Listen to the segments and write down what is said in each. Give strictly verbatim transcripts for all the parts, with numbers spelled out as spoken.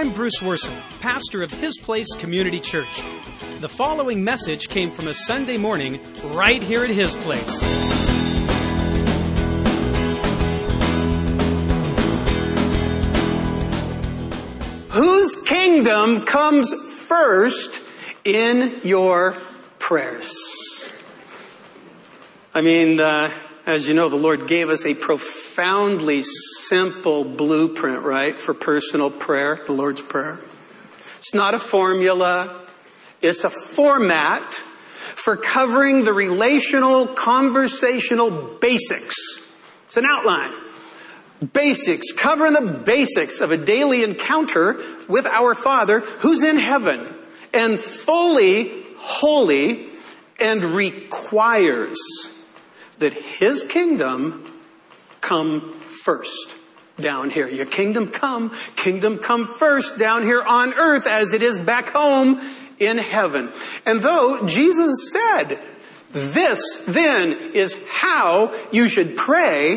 I'm Bruce Worson, pastor of His Place Community Church. The following message came from a Sunday morning right here at His Place. Whose kingdom comes first in your prayers? I mean, uh, as you know, the Lord gave us a profoundly simple blueprint, right, for personal prayer, the Lord's Prayer. It's not a formula. It's a format for covering the relational, conversational basics. It's an outline. Basics, covering the basics of a daily encounter with our Father who's in heaven and fully holy and requires that His kingdom come first down here. Your kingdom come, kingdom come first down here on earth as it is back home in heaven. And though Jesus said, this then is how you should pray,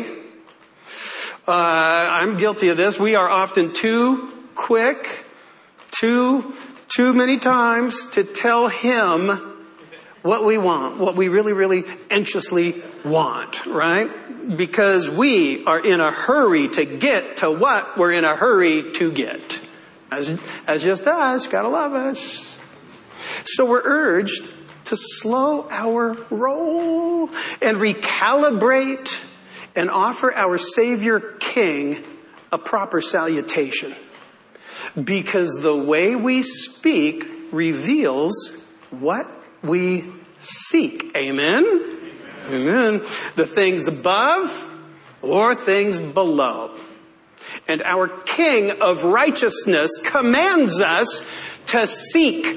uh, I'm guilty of this. We are often too quick, too, too many times to tell Him what we want, what we really, really anxiously want, right? Because we are in a hurry to get to what we're in a hurry to get. As, as just us, gotta love us. So we're urged to slow our roll and recalibrate and offer our Savior King a proper salutation. Because the way we speak reveals what we seek. Amen? Amen? Amen. The things above or things below. And our King of righteousness commands us to seek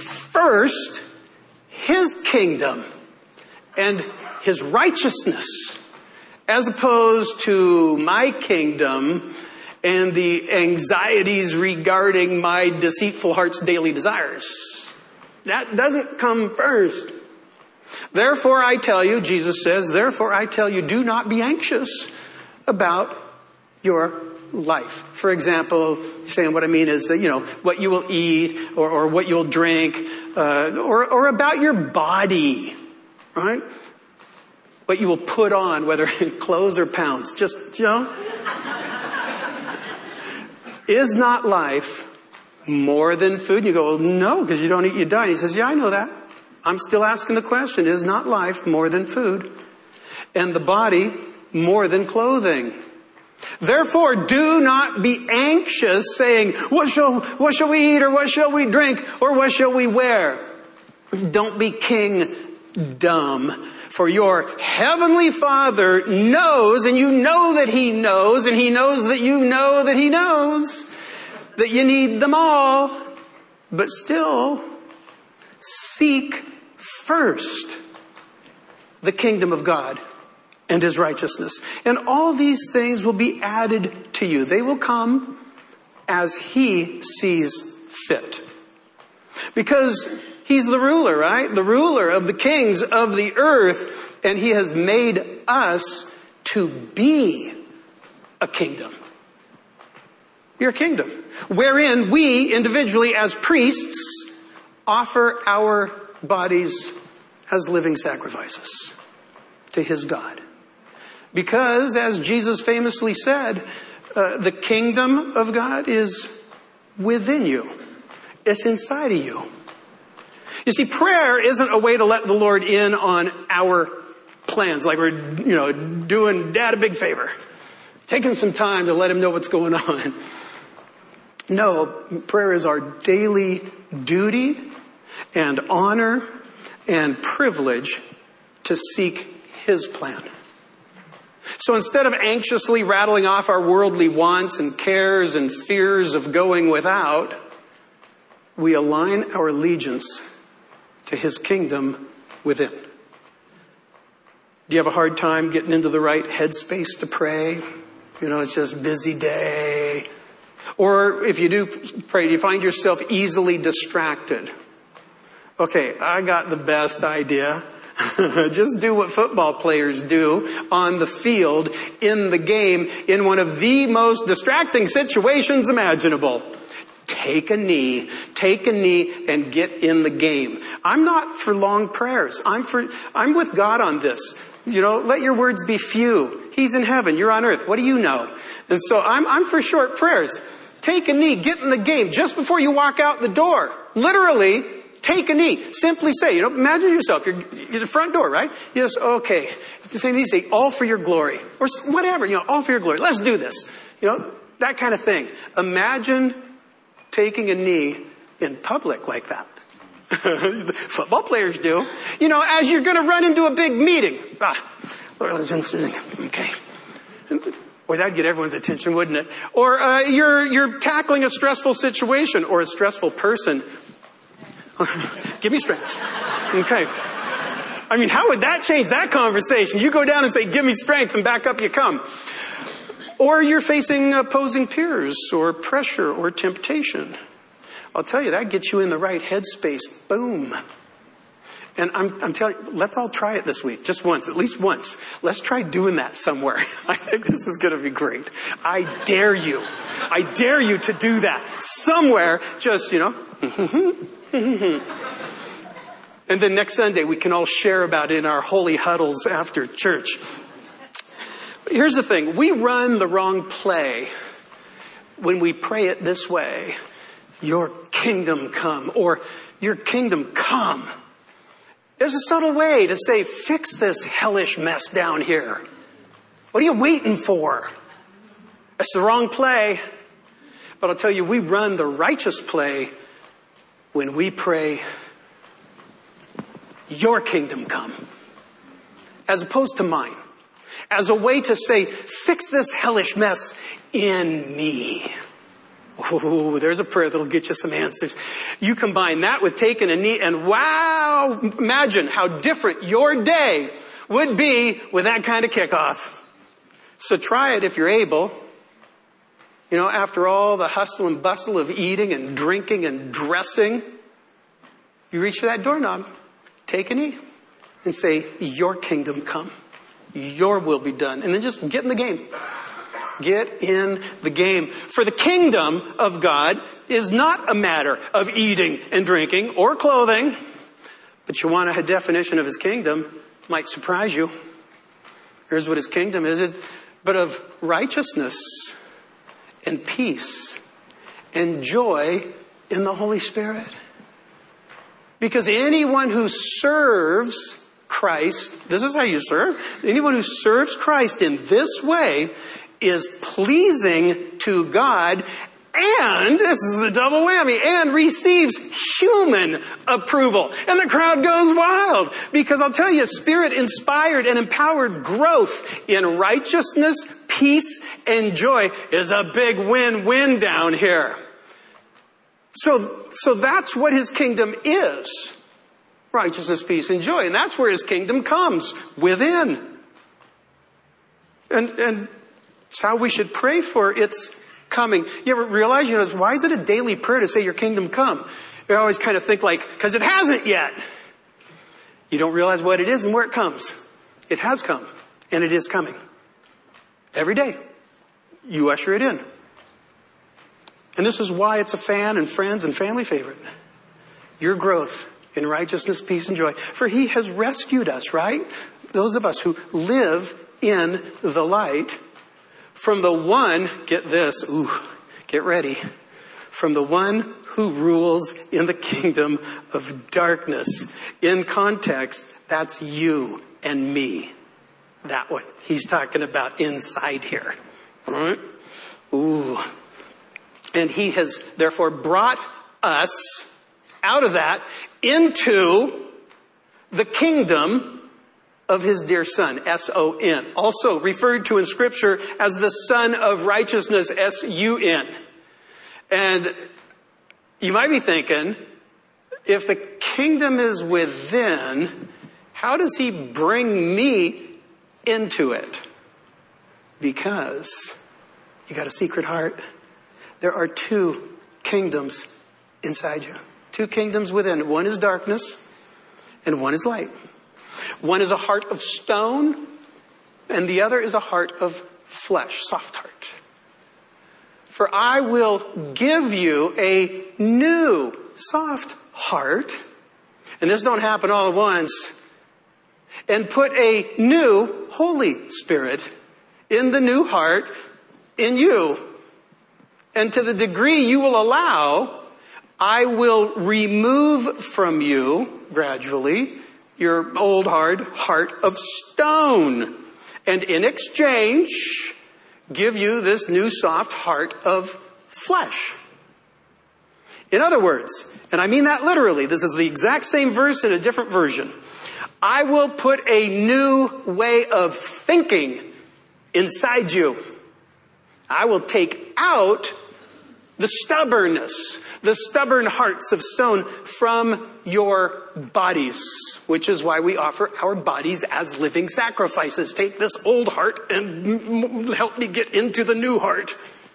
first His kingdom and His righteousness, as opposed to my kingdom and the anxieties regarding my deceitful heart's daily desires. That doesn't come first. Therefore I tell you, Jesus says, therefore I tell you, do not be anxious about your life. For example, saying what I mean is, you know, what you will eat or, or what you'll drink, uh, or, or about your body, right? What you will put on, whether in clothes or pounds. Just, you know. Is not life more than food? You go, well, no, because you don't eat, you die. And He says, yeah, I know that. I'm still asking the question, is not life more than food? And the body more than clothing? Therefore, do not be anxious, saying, what shall, what shall we eat, or what shall we drink, or what shall we wear? Don't be king dumb. For your heavenly Father knows, and you know that He knows, and He knows that you know that He knows, that you need them all. But still, seek first the kingdom of God and His righteousness. And all these things will be added to you. They will come as He sees fit. Because He's the ruler, right? The ruler of the kings of the earth. And He has made us to be a kingdom. You're a kingdom. Wherein we individually as priests offer our bodies as living sacrifices to His God. Because, as Jesus famously said, uh, the kingdom of God is within you. It's inside of you. You see, prayer isn't a way to let the Lord in on our plans, like we're, you know, doing Dad a big favor, taking some time to let Him know what's going on. No, prayer is our daily duty and honor and privilege to seek His plan. So instead of anxiously rattling off our worldly wants and cares and fears of going without, we align our allegiance to His kingdom within. Do you have a hard time getting into the right headspace to pray? You know, it's just busy day. Or if you do pray, do you find yourself easily distracted? Okay, I got the best idea. Just do what football players do on the field, in the game, in one of the most distracting situations imaginable. take a knee, take a knee and get in the game. I'm not for long prayers. I'm for, I'm with God on this. You know, let your words be few. He's in heaven. You're on earth. What do you know? And so I'm, I'm for short prayers. Take a knee, get in the game just before you walk out the door. Literally, take a knee. Simply say, you know, imagine yourself. You're, you're at the front door, right? You just, okay. Say, you say, all for your glory. Or whatever, you know, all for your glory. Let's do this. You know, that kind of thing. Imagine taking a knee in public like that. Football players do. You know, as you're going to run into a big meeting. Ah, okay. Boy, that'd get everyone's attention, wouldn't it? Or uh, you're you're tackling a stressful situation or a stressful person. Give me strength. Okay. I mean, how would that change that conversation? You go down and say, give me strength, and back up you come. Or you're facing opposing peers or pressure or temptation. I'll tell you, that gets you in the right headspace. Boom. And I'm, I'm telling you, let's all try it this week. Just once, at least once. Let's try doing that somewhere. I think this is going to be great. I dare you. I dare you to do that. Somewhere, just, you know. And then next Sunday, we can all share about it in our holy huddles after church. Here's the thing. We run the wrong play when we pray it this way. Your kingdom come, or your kingdom come. There's a subtle way to say, fix this hellish mess down here. What are you waiting for? That's the wrong play. But I'll tell you, we run the righteous play when we pray, your kingdom come, as opposed to mine. As a way to say, fix this hellish mess in me. Oh, there's a prayer that'll get you some answers. You combine that with taking a knee, and wow, imagine how different your day would be with that kind of kickoff. So try it if you're able. You know, after all the hustle and bustle of eating and drinking and dressing, you reach for that doorknob, take a knee, and say, your kingdom come. Your will be done. And then just get in the game. Get in the game. For the kingdom of God is not a matter of eating and drinking or clothing. But you want a definition of his kingdom, might surprise you. Here's what his kingdom is. But of righteousness and peace and joy in the Holy Spirit. Because anyone who serves Christ, this is how you serve. Anyone who serves Christ in this way is pleasing to God, and this is a double whammy, and receives human approval. And the crowd goes wild, because I'll tell you, Spirit-inspired and empowered growth in righteousness, peace, and joy is a big win-win down here. So, so that's what his kingdom is. Righteousness, peace, and joy. And that's where his kingdom comes, within. And, and it's how we should pray for its coming. You ever realize, you know, why is it a daily prayer to say your kingdom come? You always kind of think like, because it hasn't yet. You don't realize what it is and where it comes. It has come, and it is coming. Every day, you usher it in. And this is why it's a fan and friends and family favorite. Your growth in righteousness, peace, and joy. For he has rescued us, right? Those of us who live in the light, from the one, get this, ooh, get ready, from the one who rules in the kingdom of darkness. In context, that's you and me. That one. He's talking about inside here. All right? Ooh. And he has therefore brought us out of that into the kingdom of his dear son, S O N. Also referred to in Scripture as the Son of Righteousness, S U N. And you might be thinking, if the kingdom is within, how does he bring me into it? Because you got a secret heart. There are two kingdoms inside you. Two kingdoms within. One is darkness and one is light. One is a heart of stone and the other is a heart of flesh, soft heart. For I will give you a new soft heart. And this don't happen all at once. And put a new Holy Spirit in the new heart in you. And to the degree you will allow, I will remove from you gradually your old hard heart of stone. And in exchange, give you this new soft heart of flesh. In other words, and I mean that literally, this is the exact same verse in a different version. I will put a new way of thinking inside you. I will take out the stubbornness, the stubborn hearts of stone from your bodies, which is why we offer our bodies as living sacrifices. Take this old heart and help me get into the new heart.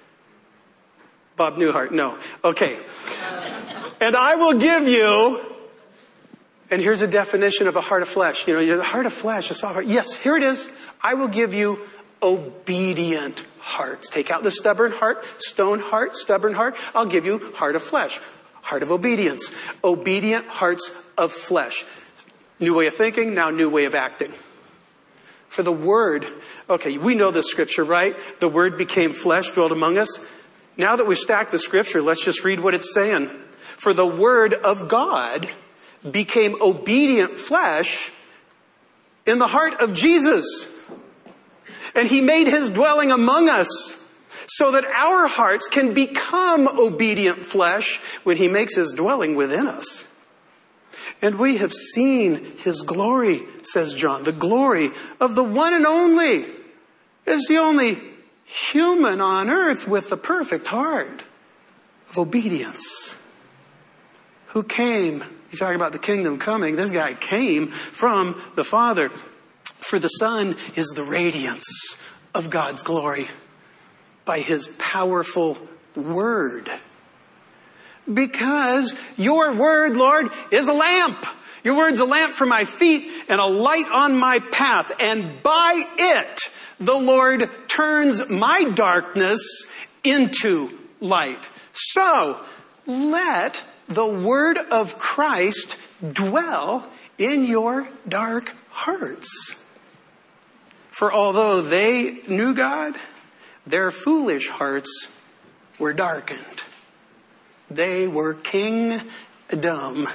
Bob Newhart, no. Okay. And I will give you, and here's a definition of a heart of flesh. You know, you're the heart of flesh, a soft heart. Yes, here it is. I will give you obedient hearts. Take out the stubborn heart, stone heart, stubborn heart. I'll give you heart of flesh, heart of obedience. Obedient hearts of flesh. New way of thinking, now new way of acting. For the Word, okay, we know this scripture, right? The Word became flesh, dwelt among us. Now that we've stacked the scripture, let's just read what it's saying. For the Word of God became obedient flesh in the heart of Jesus. And He made His dwelling among us so that our hearts can become obedient flesh when He makes His dwelling within us. And we have seen His glory, says John, the glory of the one and only, is the only human on earth with the perfect heart of obedience. Who came, you talk about the kingdom coming, this guy came from the Father. For the Son is the radiance of God's glory by His powerful word. Because your word, Lord, is a lamp. Your word's a lamp for my feet and a light on my path. And by it, the Lord turns my darkness into light. So, let the word of Christ dwell in your dark hearts. For although they knew God, their foolish hearts were darkened. They were kingdom.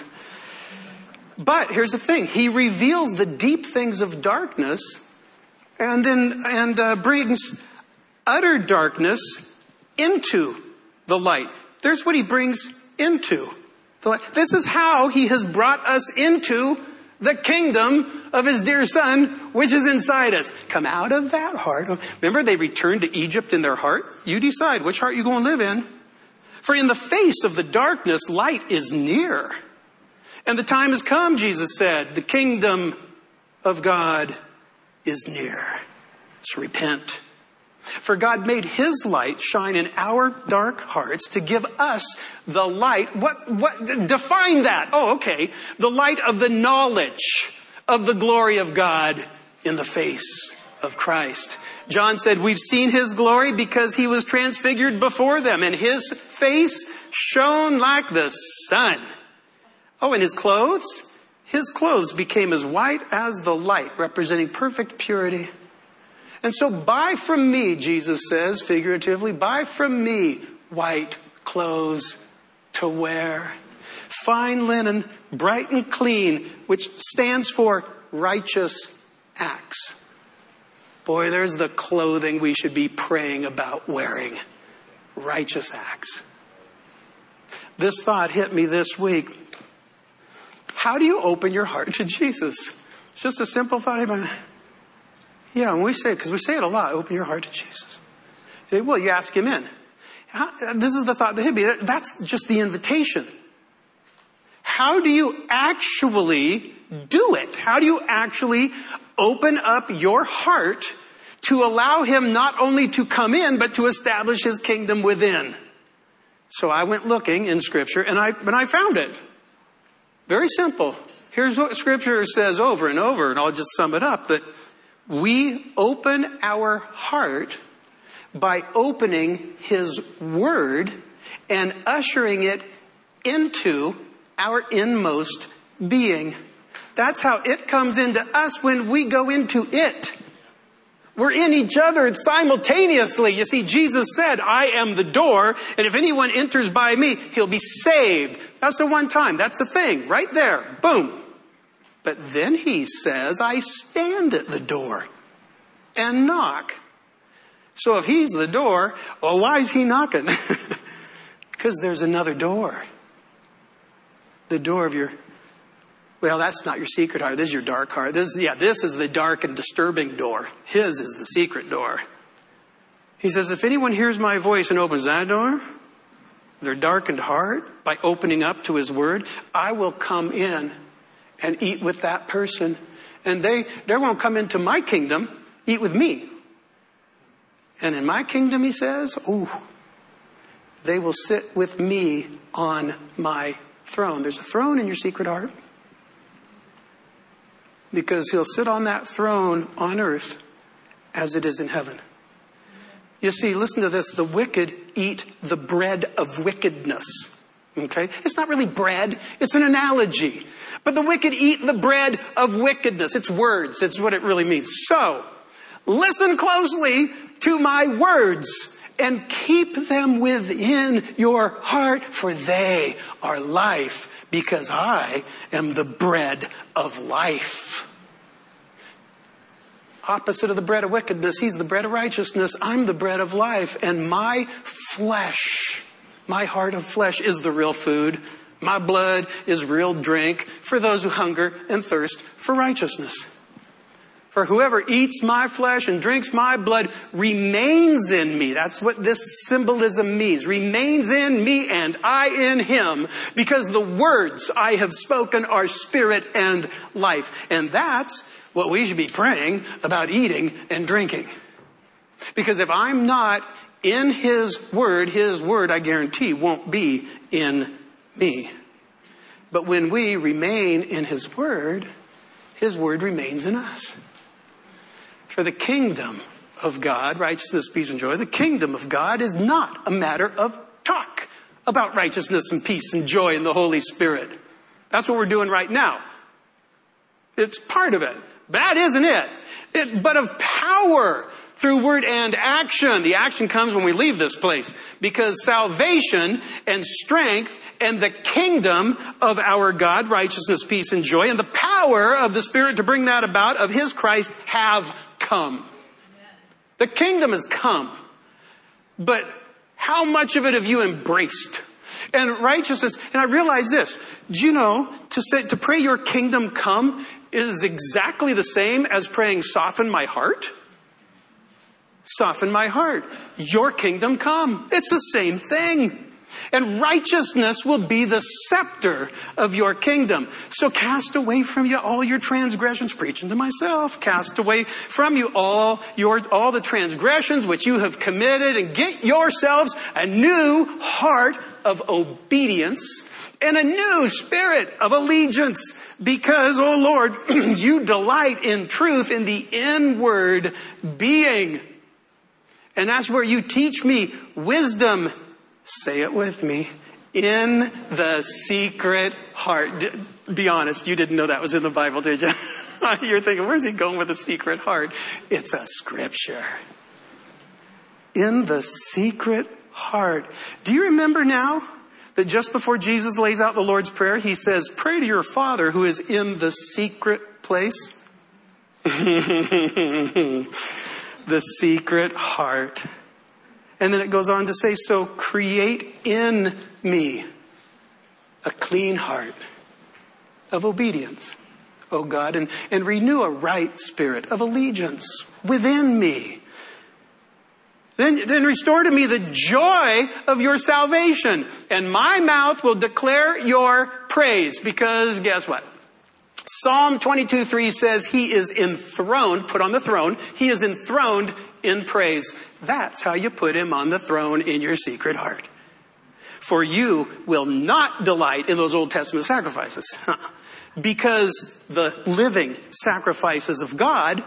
But here's the thing. He reveals the deep things of darkness and then and uh, brings utter darkness into the light. There's what He brings into the light. This is how He has brought us into the kingdom of His dear Son, which is inside us. Come out of that heart. Remember, they returned to Egypt in their heart. You decide which heart you're going to live in. For in the face of the darkness, light is near. And the time has come, Jesus said. The kingdom of God is near. So repent. For God made His light shine in our dark hearts to give us the light. What, what, define that. Oh, okay. The light of the knowledge of the glory of God in the face of Christ. John said, we've seen His glory because He was transfigured before them, and His face shone like the sun. Oh, and His clothes? His clothes became as white as the light, representing perfect purity. And so buy from me, Jesus says, figuratively, buy from me white clothes to wear. Fine linen, bright and clean, which stands for righteous acts. Boy, there's the clothing we should be praying about wearing. Righteous acts. This thought hit me this week. How do you open your heart to Jesus? It's just a simple thought. Yeah, when we say it, because we say it a lot, open your heart to Jesus. Well, you ask Him in. How, this is the thought that hit me. That's just the invitation. How do you actually do it? How do you actually open up your heart to allow Him not only to come in, but to establish His kingdom within? So I went looking in Scripture, and I, and I found it. Very simple. Here's what Scripture says over and over, and I'll just sum it up, that we open our heart by opening his word and ushering it into our inmost being. That's how it comes into us when we go into it. We're in each other simultaneously. You see, Jesus said, I am the door, and if anyone enters by me, he'll be saved. That's the one time. That's the thing. Right there. Boom. But then he says, I stand at the door and knock. So if he's the door, well, why is he knocking? Because there's another door. The door of your, well, that's not your secret heart. This is your dark heart. This, yeah, this is the dark and disturbing door. His is the secret door. He says, if anyone hears my voice and opens that door, their darkened heart, by opening up to his word, I will come in and eat with that person. And they, they won't come into my kingdom, eat with me. And in my kingdom, he says, oh, they will sit with me on my throne. There's a throne in your secret heart. Because he'll sit on that throne on earth as it is in heaven. You see, listen to this. The wicked eat the bread of wickedness. Okay? It's not really bread. It's an analogy. But the wicked eat the bread of wickedness. It's words. It's what it really means. So, listen closely to my words and keep them within your heart, for they are life, because I am the bread of life. Opposite of the bread of wickedness, he's the bread of righteousness. I'm the bread of life, and my flesh, my heart of flesh is the real food. My blood is real drink for those who hunger and thirst for righteousness. For whoever eats my flesh and drinks my blood remains in me. That's what this symbolism means. Remains in me and I in him, because the words I have spoken are spirit and life. And that's what we should be praying about eating and drinking. Because if I'm not in his word, his word, I guarantee, won't be in me. But when we remain in his word, his word remains in us. For the kingdom of God, righteousness, peace, and joy, the kingdom of God is not a matter of talk about righteousness and peace and joy in the Holy Spirit. That's what we're doing right now. It's part of it. That isn't it. it. But of power through word and action. The action comes when we leave this place. Because salvation and strength and the kingdom of our God, righteousness, peace, and joy, and the power of the Spirit to bring that about, of his Christ, have come. The kingdom has come. But how much of it have you embraced? And righteousness, and I realize this, do you know, to say, to pray your kingdom come is exactly the same as praying soften my heart? Soften my heart. Your kingdom come. It's the same thing. And righteousness will be the scepter of your kingdom. So cast away from you all your transgressions. Preaching to myself. Cast away from you all your, all the transgressions which you have committed, and get yourselves a new heart of obedience and a new spirit of allegiance. Because, oh Lord, you delight in truth in the inward being. And that's where you teach me wisdom. Say it with me. In the secret heart. Be honest, you didn't know that was in the Bible, did you? You're thinking, where's he going with the secret heart? It's a scripture. In the secret heart. Do you remember now that just before Jesus lays out the Lord's Prayer, he says, pray to your Father who is in the secret place? The secret heart. And then it goes on to say, so create in me a clean heart of obedience, O God, and, and renew a right spirit of allegiance within me. Then, then restore to me the joy of your salvation, and my mouth will declare your praise. Because guess what? Psalm twenty-two three says he is enthroned, put on the throne. He is enthroned in praise. That's how you put him on the throne in your secret heart. For you will not delight in those Old Testament sacrifices. Because the living sacrifices of God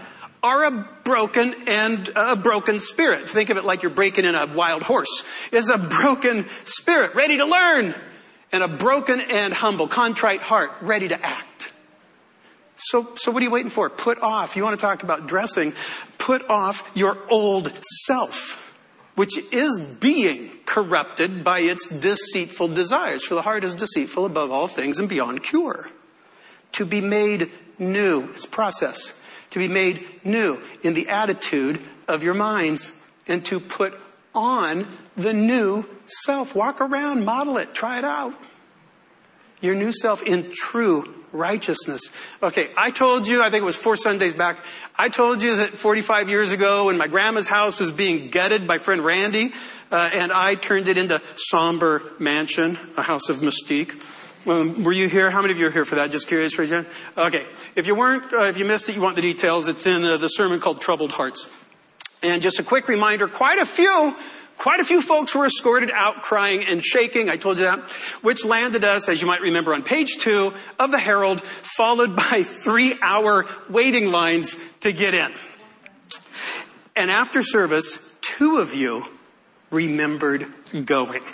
are a broken and a broken spirit. Think of it like you're breaking in a wild horse. It's a broken spirit, ready to learn, and a broken and humble, contrite heart, ready to act. So, so what are you waiting for? Put off. You want to talk about dressing? Put off your old self, which is being corrupted by its deceitful desires. For the heart is deceitful above all things and beyond cure. To be made new. It's a process. To be made new in the attitude of your minds, and to put on the new self. Walk around, model it, try it out. Your new self in true righteousness. Okay, I told you, I think it was four Sundays back, I told you that forty-five years ago when my grandma's house was being gutted by friend Randy, uh, and I turned it into Somber Mansion, a house of mystique. Um, were you here? How many of you are here for that? Just curious, raise your hand. Okay, if you weren't, uh, if you missed it, you want the details, it's in uh, the sermon called Troubled Hearts. And just a quick reminder, quite a few Quite a few folks were escorted out crying and shaking. I told you that. Which landed us, as you might remember, on page two of the Herald, followed by three-hour waiting lines to get in. And after service, two of you remembered going.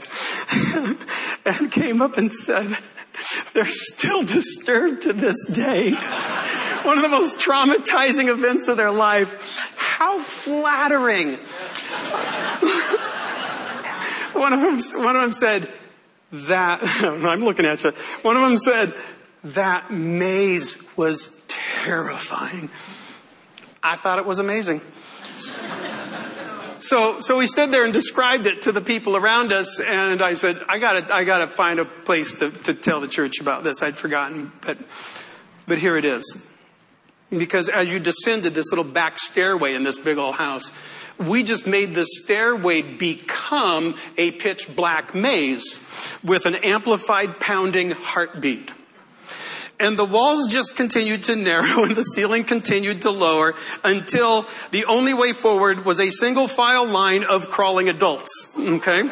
And came up and said, they're still disturbed to this day. One of the most traumatizing events of their life. How flattering. One of them, one of them said that, I'm looking at you. One of them said that maze was terrifying. I thought it was amazing. So, so we stood there and described it to the people around us, and I said, I gotta, I gotta find a place to, to tell the church about this. I'd forgotten, but, but here it is. Because as you descended this little back stairway in this big old house, we just made the stairway become a pitch black maze with an amplified pounding heartbeat. And the walls just continued to narrow and the ceiling continued to lower until the only way forward was a single file line of crawling adults. Okay?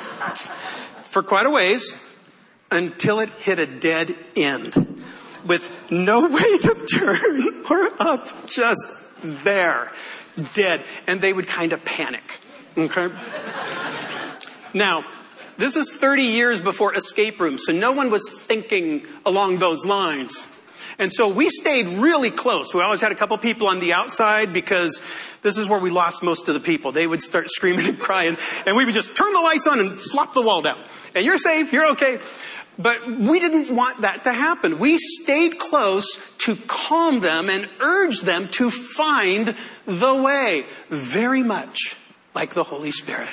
For quite a ways until it hit a dead end with no way to turn or up, just there. Dead. And they would kind of panic. Okay? Now, this is thirty years before escape rooms, so no one was thinking along those lines. And so we stayed really close. We always had a couple people on the outside because this is where we lost most of the people. They would start screaming and crying, and we would just turn the lights on and flop the wall down. And you're safe, you're okay. But we didn't want that to happen. We stayed close to calm them and urge them to find the way, very much like the Holy Spirit.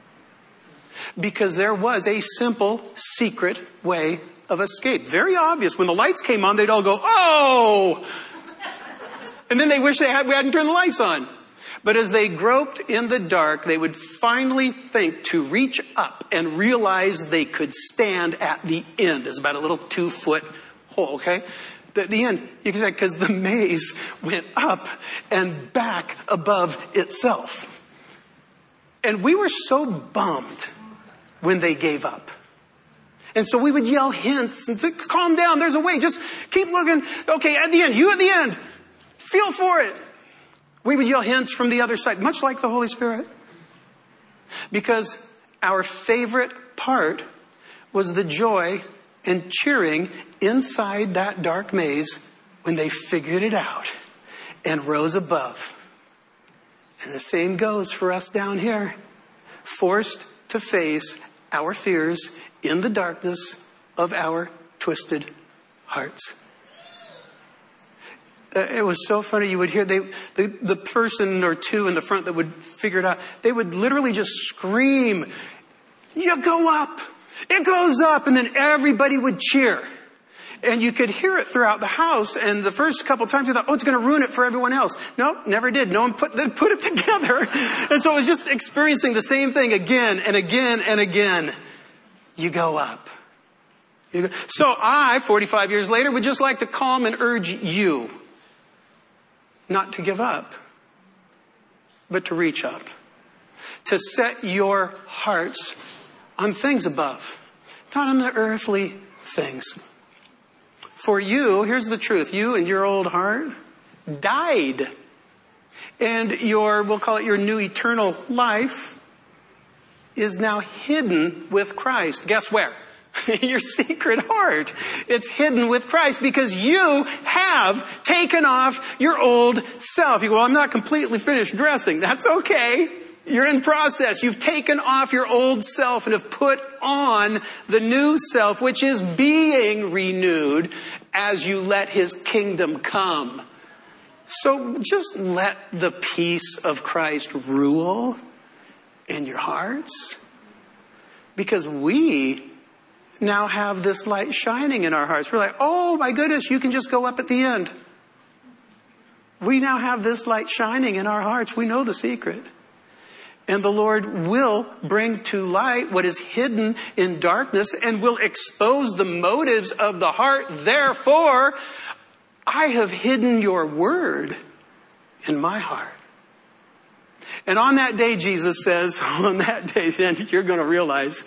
Because there was a simple, secret way of escape. Very obvious. When the lights came on, they'd all go, oh! And then they wish they had, we hadn't turned the lights on. But as they groped in the dark, they would finally think to reach up and realize they could stand at the end. It's about a little two-foot hole, okay? At the end, you can say, because the maze went up and back above itself. And we were so bummed when they gave up. And so we would yell hints and say, calm down, there's a way, just keep looking. Okay, at the end, you at the end, feel for it. We would yell hints from the other side, much like the Holy Spirit. Because our favorite part was the joy and cheering inside that dark maze when they figured it out and rose above. And the same goes for us down here, forced to face our fears in the darkness of our twisted hearts. Uh, it was so funny. You would hear they, the, the person or two in the front that would figure it out, they would literally just scream, you go up, it goes up, and then everybody would cheer. And you could hear it throughout the house, and the first couple of times you thought, oh, it's going to ruin it for everyone else. Nope, never did. No one put, they put it together. And so it was just experiencing the same thing again and again and again. You go up. You go. So I, forty-five years later, would just like to calm and urge you not to give up, but to reach up. To set your hearts on things above, not on the earthly things. For you, here's the truth, you and your old heart died And your, we'll call it your new eternal life, is now hidden with Christ. Guess where? Your secret heart. It's hidden with Christ because you have taken off your old self. You go, well, I'm not completely finished dressing. That's okay. You're in process. You've taken off your old self and have put on the new self, which is being renewed as you let his kingdom come. So just let the peace of Christ rule in your hearts, because we now have this light shining in our hearts. We're like, oh my goodness, you can just go up at the end. We now have this light shining in our hearts. We know the secret. And the Lord will bring to light what is hidden in darkness and will expose the motives of the heart. Therefore, I have hidden your word in my heart. And on that day, Jesus says, on that day, then you're going to realize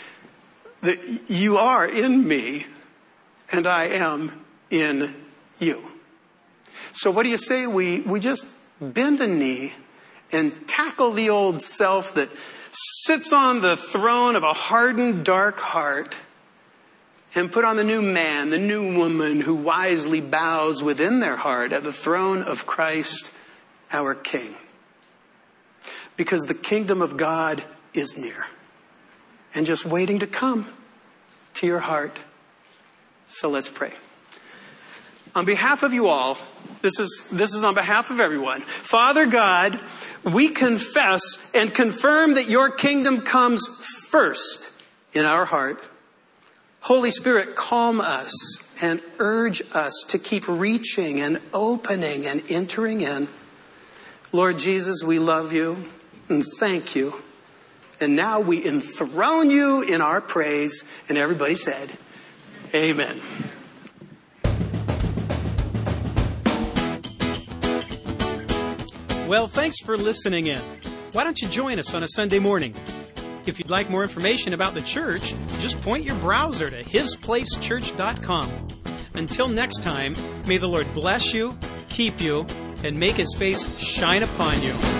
that you are in me and I am in you. So what do you say? We, we just bend a knee and tackle the old self that sits on the throne of a hardened, dark heart, and put on the new man, the new woman who wisely bows within their heart at the throne of Christ, our King. Because the kingdom of God is near and just waiting to come to your heart. So let's pray. On behalf of you all, this is, this is on behalf of everyone. Father God, we confess and confirm that your kingdom comes first in our heart. Holy Spirit, calm us and urge us to keep reaching and opening and entering in. Lord Jesus, we love you and thank you. And now we enthrone you in our praise. And everybody said, amen. Well, thanks for listening in. Why don't you join us on a Sunday morning? If you'd like more information about the church, just point your browser to his place church dot com. Until next time, may the Lord bless you, keep you, and make his face shine upon you.